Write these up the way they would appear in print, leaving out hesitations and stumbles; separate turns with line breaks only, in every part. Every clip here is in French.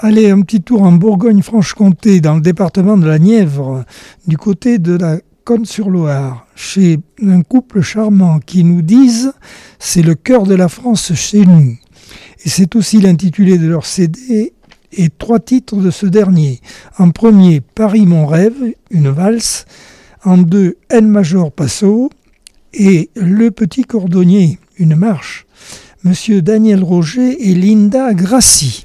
Allez, un petit tour en Bourgogne-Franche-Comté, dans le département de la Nièvre, du côté de la Côte-sur-Loire, chez un couple charmant qui nous disent « C'est le cœur de la France chez nous ». Et c'est aussi l'intitulé de leur CD et 3 titres de ce dernier. En premier, Paris mon rêve, une valse. En 2, N major Passo et Le petit cordonnier, une marche. Monsieur Daniel Roger et Linda Grassi.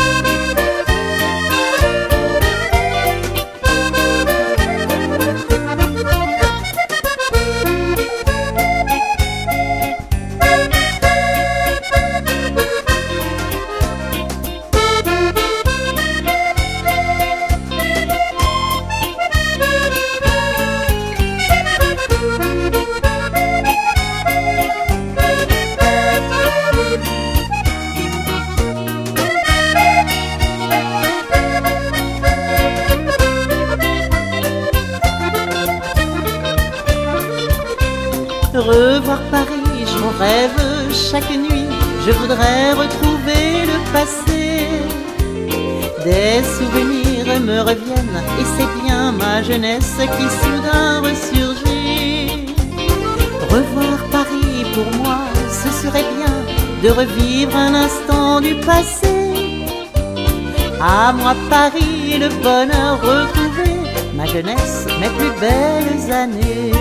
Revoir Paris, j'en rêve chaque nuit. Je voudrais retrouver le passé. Des souvenirs me reviennent et c'est bien ma jeunesse qui soudain ressurgit. Revoir Paris pour moi, ce serait bien de revivre un instant du passé. À moi Paris, le bonheur retrouvé, ma jeunesse, mes plus belles années.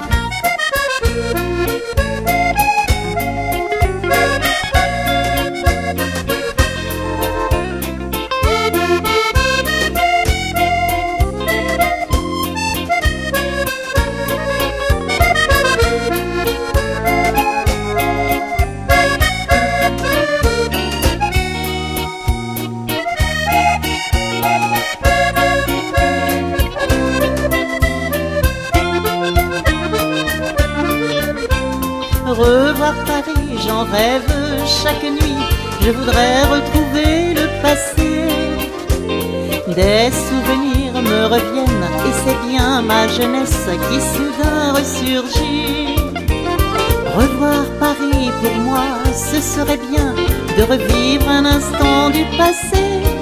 Revoir Paris, j'en rêve chaque nuit. Je voudrais retrouver le passé. Des souvenirs me reviennent et c'est bien ma jeunesse qui soudain ressurgit. Revoir Paris pour moi, ce serait bien de revivre un instant du passé.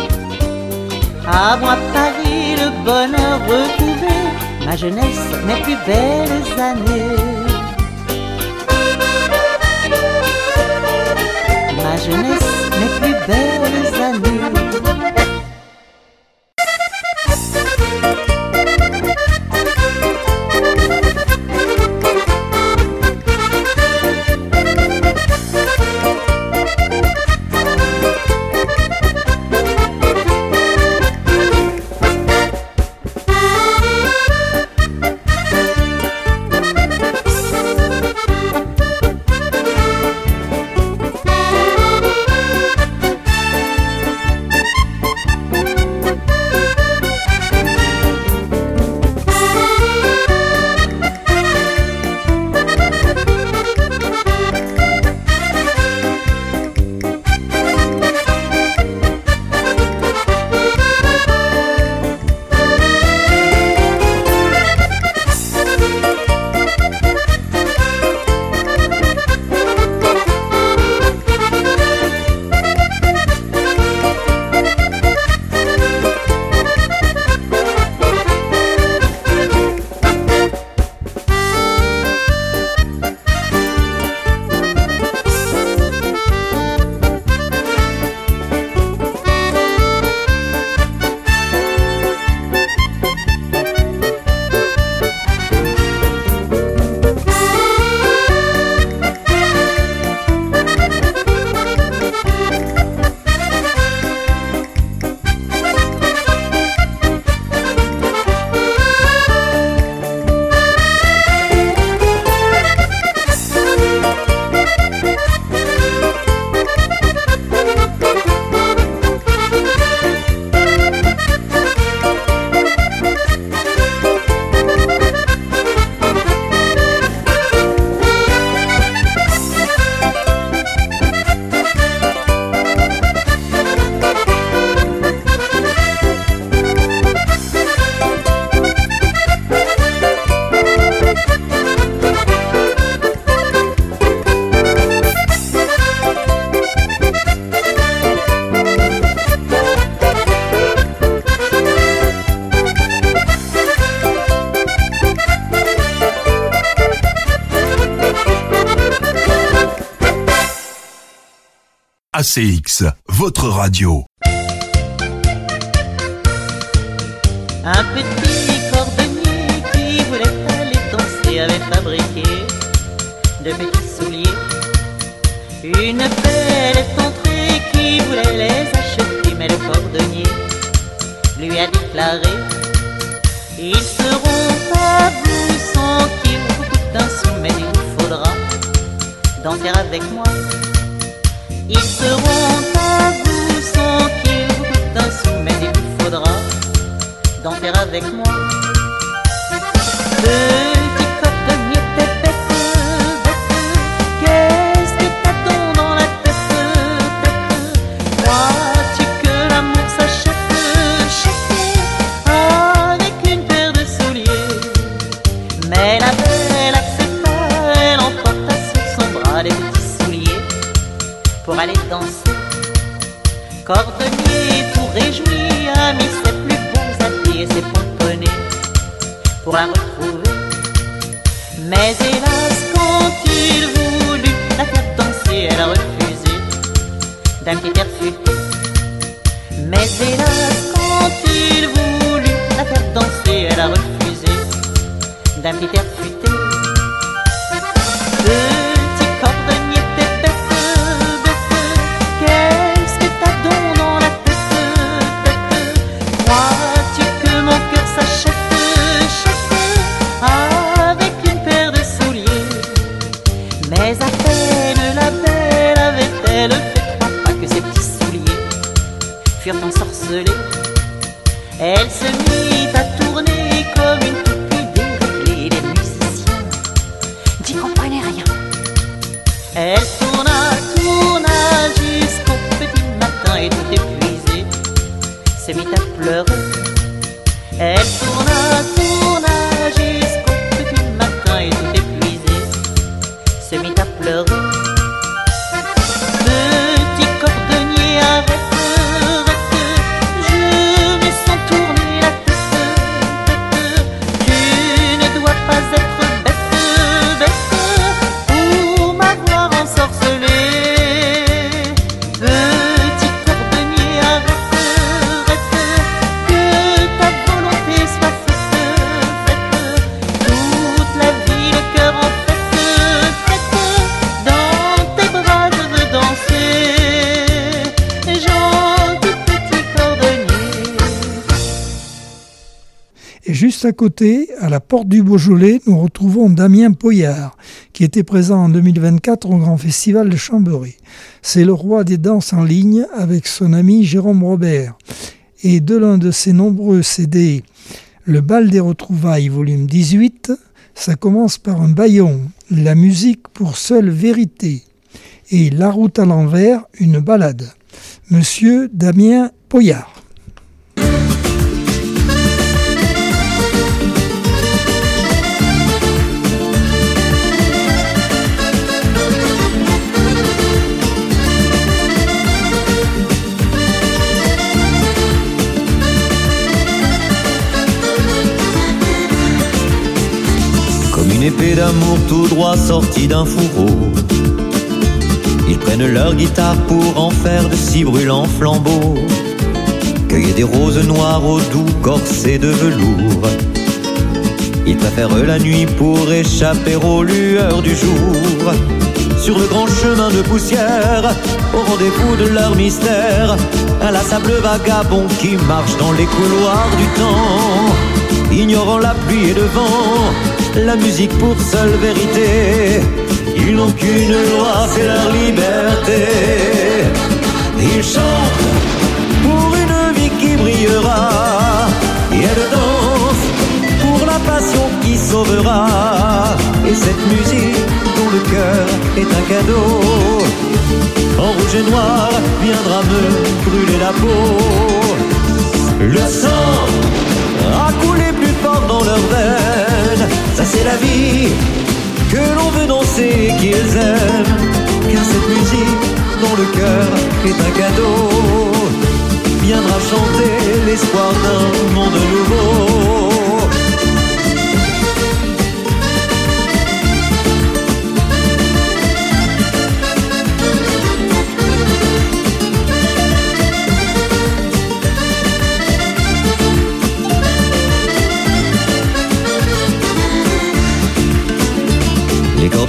À moi Paris, le bonheur retrouvé, ma jeunesse, mes plus belles années. Ma jeunesse, mes plus belles années.
ACX, votre radio.
Un petit cordonnier qui voulait aller danser avait fabriqué de petits souliers. Une belle effronterie qui voulait les acheter, mais le cordonnier lui a déclaré: ils seront à vous sans qu'il vous coûte un sou, mais il vous faudra danser avec moi. Ils seront à vous sans qu'il vous coûte un sou, mais il vous faudra danser avec moi. Petit cordonnier, t'es bête, qu'est-ce que t'as donc dans la tête? Crois-tu que l'amour s'achète avec une paire de souliers? Mais la belle accepta, elle emporta sur son bras les petits souliers pour aller danser. Cordonnier tout réjoui a mis ses plus beaux habits et ses pomponnets pour la retrouver. Mais hélas, quand il voulut la faire danser, elle a refusé d'un petit air futé. Mais hélas, quand il voulut la faire danser, elle a refusé d'un petit air futé. Petit cordonnier, t'es bête, qu'est-ce que t'as donc dans la tête? Crois-tu que mon cœur s'achète avec une paire de souliers? Mais à peine la belle avait-elle fait 3 pas que ses petits souliers furent ensorcelés. Elle se mit à tourner comme une toupie déréglée. Les musiciens n'y comprenaient rien. Elle tourna jusqu'au petit matin et tout épuisée se mit à pleurer. Elle tourna jusqu'au petit matin et tout épuisée se mit à pleurer. Petit cordonnier, arrête, je me sens tourner la tête. Tu ne dois pas être bête pour m'avoir ensorcelé. Petit cordonnier, arrête, que ta volonté soit faite. Toute la vie, le cœur en fête. Dans tes bras je veux danser, gentil petit cordonnier.
Et juste à côté, à la porte du Beaujolais, nous retrouvons Damien Poyard, qui était présent en 2024 au Grand Festival de Chambéry. C'est le roi des danses en ligne avec son ami Jérôme Robert. Et de l'un de ses nombreux CD, Le Bal des Retrouvailles, volume 18, ça commence par un bâillon, la musique pour seule vérité, et La route à l'envers, une balade. Monsieur Damien Poyard.
Comme une épée d'amour tout droit sortie d'un fourreau, ils prennent leur guitare pour en faire de si brûlants flambeaux. Cueillent des roses noires au doux corset de velours. Ils préfèrent la nuit pour échapper aux lueurs du jour. Sur le grand chemin de poussière, au rendez-vous de leur mystère, inlassable vagabond qui marche dans les couloirs du temps, ignorant la pluie et le vent, la musique pour seule vérité. Ils n'ont qu'une loi, c'est leur liberté. Ils chantent pour une vie qui brillera, et elle danse pour la passion qui sauvera. Et cette musique dont le cœur est un cadeau, en rouge et noir viendra me brûler la peau. Le sang a coulé plus fort dans leurs veines, ça c'est la vie que l'on veut danser et qu'ils aiment. Car cette musique dont le cœur est un cadeau viendra chanter l'espoir d'un monde nouveau.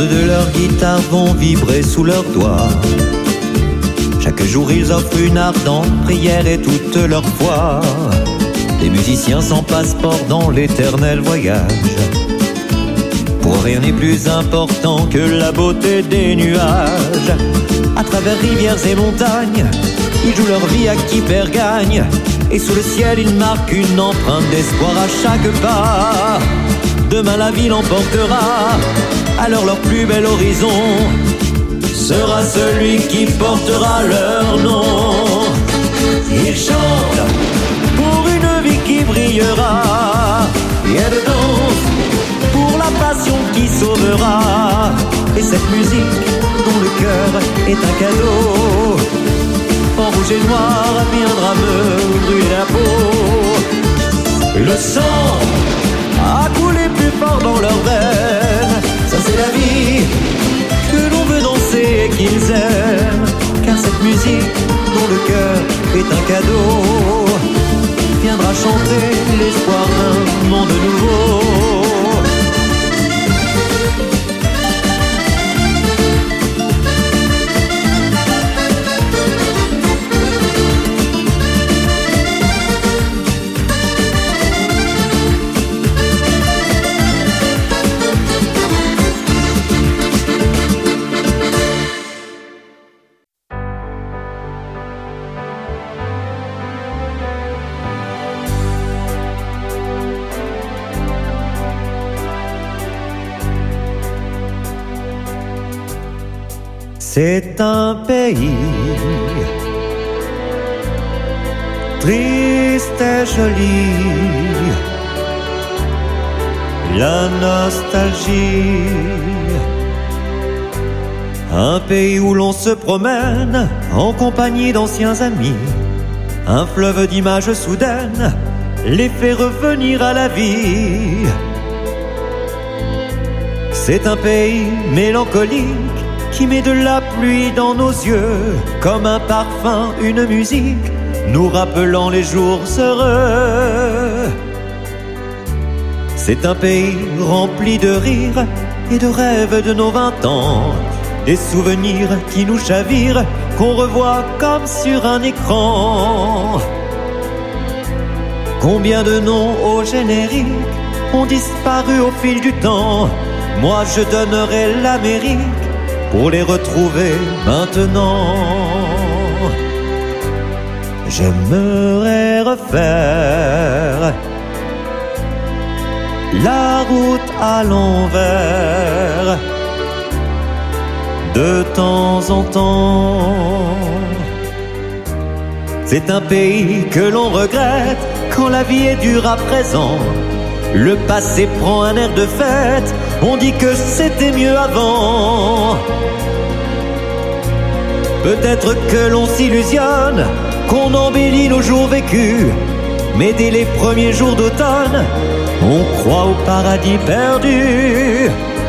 cordes de leur guitare vont vibrer sous leurs doigts. Chaque jour ils offrent une ardente prière et toute leur foi. Des musiciens sans passeport dans l'éternel voyage. Pour rien n'est plus important que la beauté des nuages. À travers rivières et montagnes, ils jouent leur vie à qui perd gagne. Et sous le ciel ils marquent une empreinte d'espoir à chaque pas. Demain la vie l'emportera, alors leur plus bel horizon sera celui qui portera leur nom. Ils chantent pour une vie qui brillera, et elles dansent pour la passion qui sauvera. Et cette musique dont le cœur est un cadeau, en rouge et noir viendra me brûler la peau. Le sang a coulé plus fort dans leurs veines. Ça c'est la vie que l'on veut danser et qu'ils aiment. Car cette musique dont le cœur est un cadeau viendra chanter l'espoir d'un monde nouveau. C'est un pays triste et joli, la nostalgie. Un pays où l'on se promène en compagnie d'anciens amis. Un fleuve d'images soudaines les fait revenir à la vie. C'est un pays mélancolique qui met de la pluie dans nos yeux, comme un parfum, une musique, nous rappelant les jours heureux. C'est un pays rempli de rires et de rêves de nos 20 ans, des souvenirs qui nous chavirent, qu'on revoit comme sur un écran. Combien de noms au générique ont disparu au fil du temps. Moi je donnerais l'Amérique pour les retrouver maintenant. J'aimerais refaire la route à l'envers de temps en temps. C'est un pays que l'on regrette quand la vie est dure à présent. Le passé prend un air de fête, on dit que c'était mieux avant. Peut-être que l'on s'illusionne, qu'on embellit nos jours vécus, mais dès les premiers jours d'automne, on croit au paradis perdu.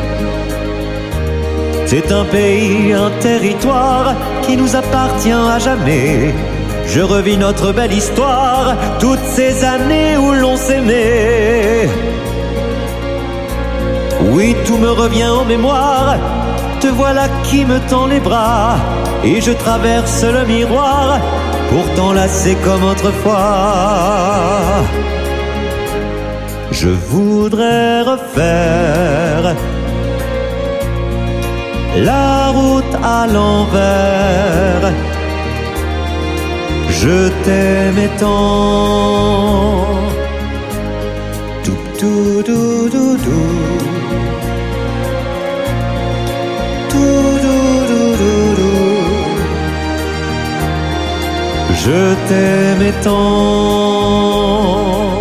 C'est un pays, un territoire qui nous appartient à jamais. Je revis notre belle histoire, toutes ces années où l'on s'aimait. Oui, tout me revient en mémoire, te voilà qui me tend les bras, et je traverse le miroir, pourtant lassé comme autrefois. Je voudrais refaire la route à l'envers. Je t'aimais tant. Tout, tout, tout, tout, tout. Je t'aimais tant.